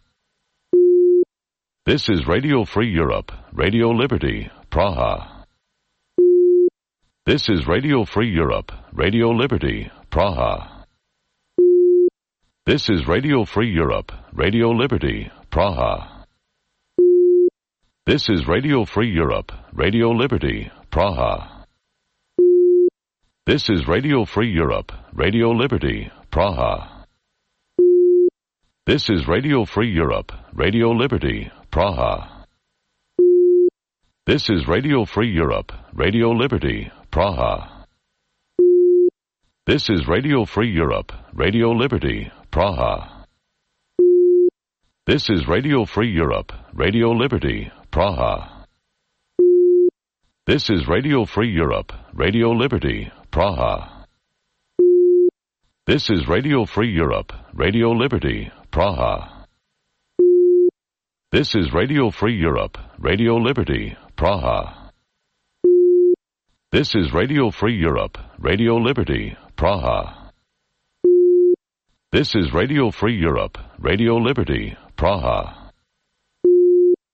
S1: This is Radio Free Europe, Radio Liberty, Praha. This is Radio Free Europe, Radio Liberty, Praha. This is Radio Free Europe, Radio Liberty, Praha. This is Radio Free Europe, Radio Liberty, Praha. This is Radio Free Europe, Radio Liberty, Praha. This is Radio Free Europe, Radio Liberty, Praha. This is Radio Free Europe, Radio Liberty, Praha. This is Radio Free Europe, Radio Liberty, Praha. This is Radio Free Europe, Radio Liberty, Praha. This is Radio Free Europe, Radio Liberty, Praha. This is Radio Free Europe, Radio Liberty, Praha. This is Radio Free Europe, Radio Liberty, Praha. This is Radio Free Europe, Radio Liberty, Praha. This is Radio Free Europe, Radio Liberty, Praha.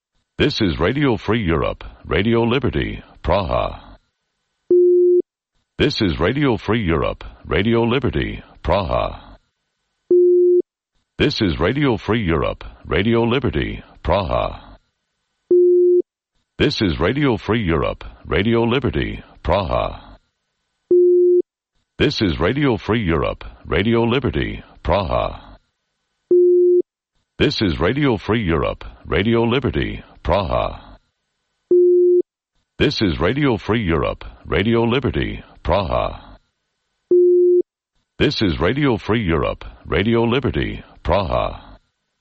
S1: This is Radio Free Europe, Radio Liberty, Praha. This is Radio Free Europe, Radio Liberty, Praha. This is Radio Free Europe, Radio Liberty, Praha. This is Radio Free Europe, Radio Liberty, Praha. This is Radio Free Europe, Radio Liberty, Praha. This is Radio Free Europe, Radio Liberty, Praha. This is Radio Free Europe, Radio Liberty, Praha. This is Radio Free Europe, Radio Liberty, Praha.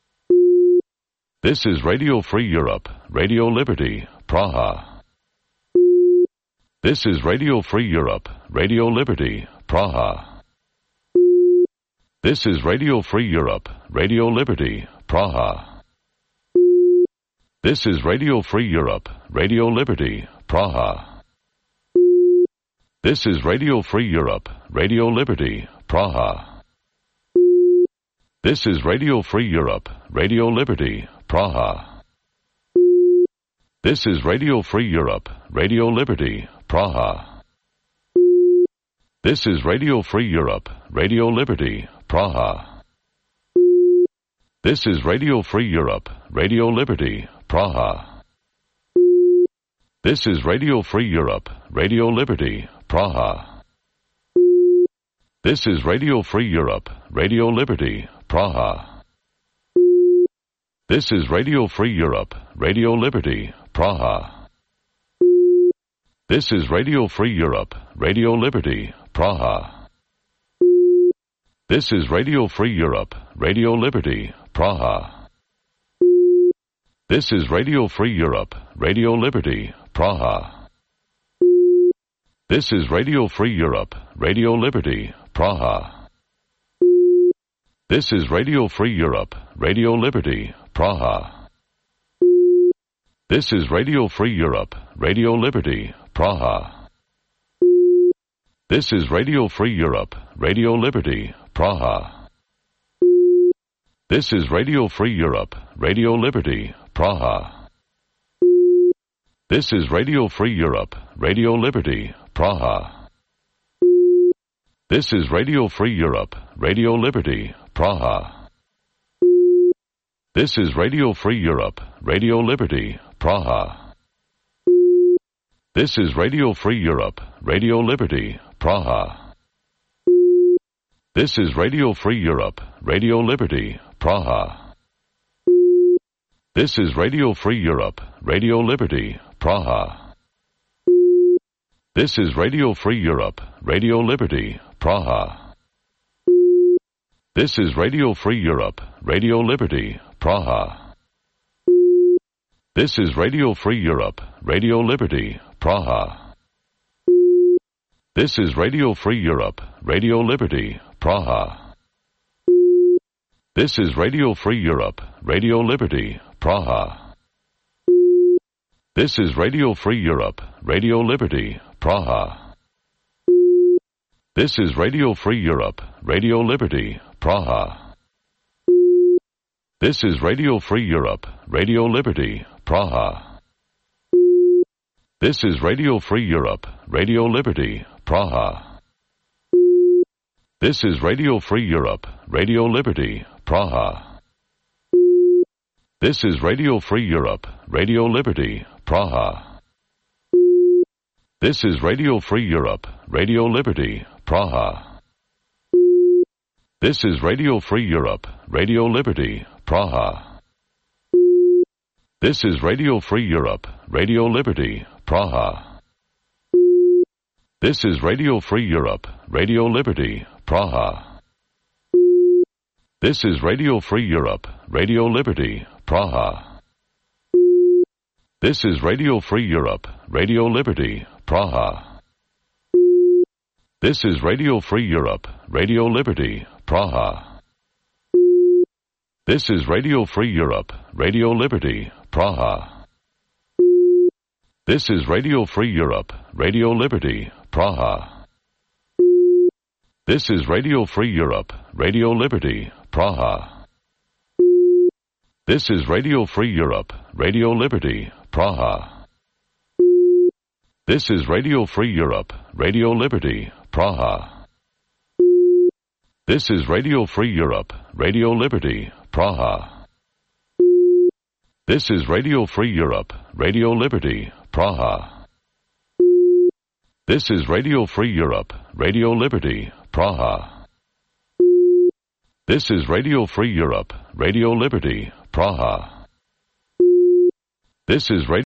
S1: This is Radio Free Europe, Radio Liberty, Praha. This is Radio Free Europe, Radio Liberty, Praha. This is Radio Free Europe, Radio Liberty, Praha. This is Radio Free Europe, Radio Liberty, Praha. This is Radio Free Europe, Radio Liberty, Praha. This is Radio Free Europe, Radio Liberty, Praha. This is Radio Free Europe, Radio Liberty, Praha. This is Radio Free Europe, Radio Liberty, Praha. This is Radio Free Europe, Radio Liberty, Praha. This is Radio Free Europe, Radio Liberty, Praha. This is Radio Free Europe, Radio Liberty, Praha. This is Radio Free Europe, Radio Liberty, Praha. This is Radio Free Europe, Radio Liberty, Praha. This is Radio Free Europe, Radio Liberty, Praha. This is Radio Free Europe, Radio Liberty, Praha. This is Radio Free Europe, Radio Liberty, Praha. This is Radio Free Europe, Radio Liberty, Praha. This is Radio Free Europe, Radio Liberty, Praha. This is Radio Free Europe, Radio Liberty, Praha. This is Radio Free Europe, Radio Liberty, Praha. This is Radio Free Europe, Radio Liberty, Praha. This is Radio Free Europe, Radio Liberty, Praha. This is Radio Free Europe, Radio Liberty, Praha. This is Radio Free Europe, Radio Liberty, Praha. This is Radio Free Europe, Radio Liberty, Praha. This is Radio Free Europe, Radio Liberty, Praha. This is Radio Free Europe, Radio Liberty, Praha. This is Radio Free Europe, Radio Liberty, Praha. This is Radio Free Europe, Radio Liberty, Praha. This is Radio Free Europe, Radio Liberty, Praha. This is Radio Free Europe, Radio Liberty, Praha. This is Radio Free Europe, Radio Liberty, Praha. This is Radio Free Europe, Radio Liberty, Praha. This is Radio Free Europe, Radio Liberty, Praha. This is Radio Free Europe, Radio Liberty, Praha. This is Radio Free Europe, Radio Liberty, Praha. This is Radio Free Europe, Radio Liberty, Praha. This is Radio Free Europe, Radio Liberty, Praha. This is Radio Free Europe, Radio Liberty, Praha. This is Radio Free Europe, Radio Liberty, Praha. This is Radio Free Europe, Radio Liberty, Praha. This is Radio Free Europe, Radio Liberty, Praha. This is Radio Free Europe, Radio Liberty, Praha. This is Radio Free Europe, Radio Liberty, Praha. This is Radio Free Europe, Radio Liberty, Praha. This is Radio Free Europe, Radio Liberty, Praha. This is Radio Free Europe, Radio Liberty, Praha. This is Radio Free Europe, Radio Liberty, Praha. This is Radio Free Europe, Radio Liberty, Praha. This is Radio Free Europe, Radio Liberty, Praha. This is Radio Free Europe, Radio Liberty, Praha. This is Radio Free Europe, Radio Liberty, Praha. This is Radio Free Europe, Radio Liberty, Praha. This is Radio